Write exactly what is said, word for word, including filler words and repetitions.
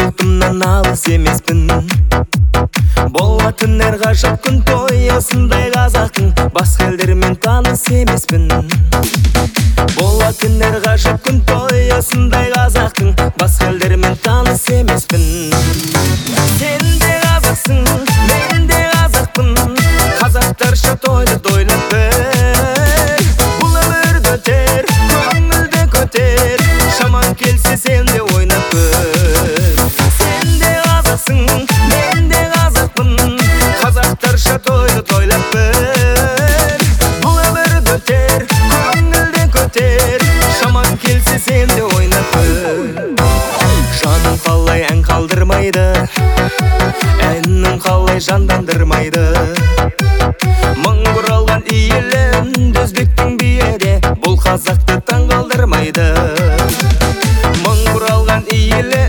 ұлтымнан алыс емеспін. Болатын әр ғажап күн той, осындай қазақтың басқа елдермен таныс емеспін. Болатын әр ғажап күн той, осындай қазақтың басқа елдермен таныс емеспін. Сен де қазақсың, мен де қазақпын, қазақтарша тойды тойлап бір. Бұл өмірді өтер, көңілді көтер, шаман келсе сен де ойнап бір. Сен де қазақсың, мен де қазақпын, қазақтарша тойды тойлап бір. Бұл өмірді өтер, көңілді көтер, шаман келсе сен де ойнап бір. Жаным қалай ән қалдырмайды, әннің қалай жандандырмайды. Мың бұралған иілін өзбектің биеде, бұл қазақты таң қалдырмайды. Мың бұралған иілін